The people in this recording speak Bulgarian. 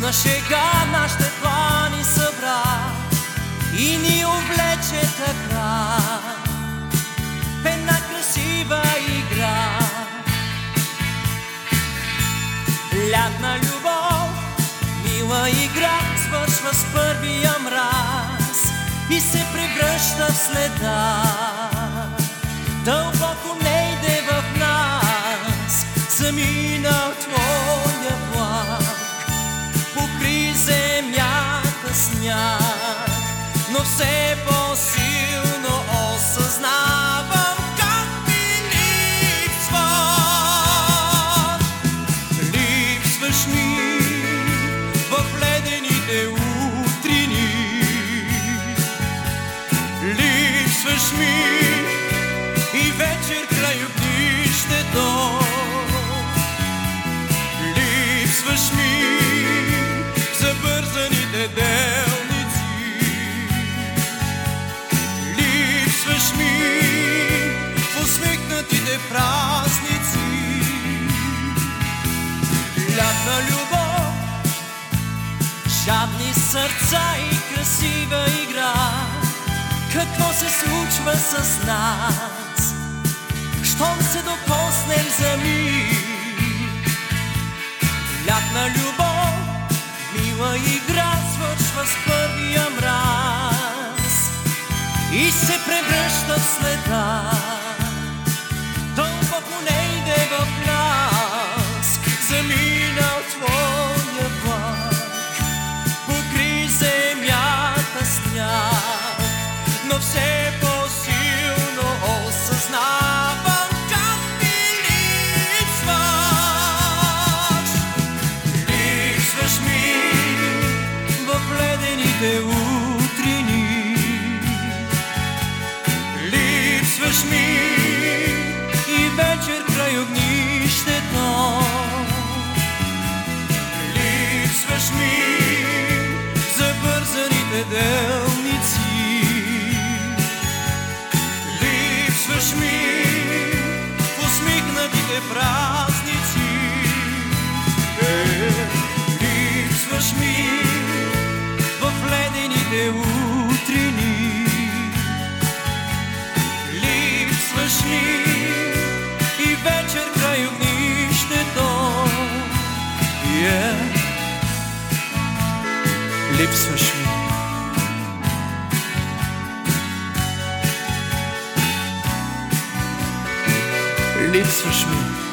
на шега нашите плани събра и ни облече така в една красива игра. Лятна любов, мила игра, свършва с първия мраз и се превръща в следа. Дълбоко не иде в нас, заминал твоя влак, покри земята сняг, но все по-силно осъзнавам как ми липсваш. Липсваш ми в ледените утрини, липсваш ми и вечер край огнището, липсваш ми в забързаните делници, липсваш ми в усмихнатите празници. Лятна любов, жадни сърца и красива игра, какво се случва с нас, щом се докоснем за миг? Лятна любов, мила игра, свършва с първия мраз и се превръща в следа. Дълбоко не иде в нас, заминал твоя влак, покри земята сняг, но все по-силно осъзнавам как ми липсваш. Липсваш ми в ледените утрини, липсваш ми и вечер край огнището, липсваш ми в забързаните делници, липсваш ми в усмихнатите празници, липсваш ми в ледените утрини, липсваш ми и вечер край огнището. Липсваш ми. Липсваш ми.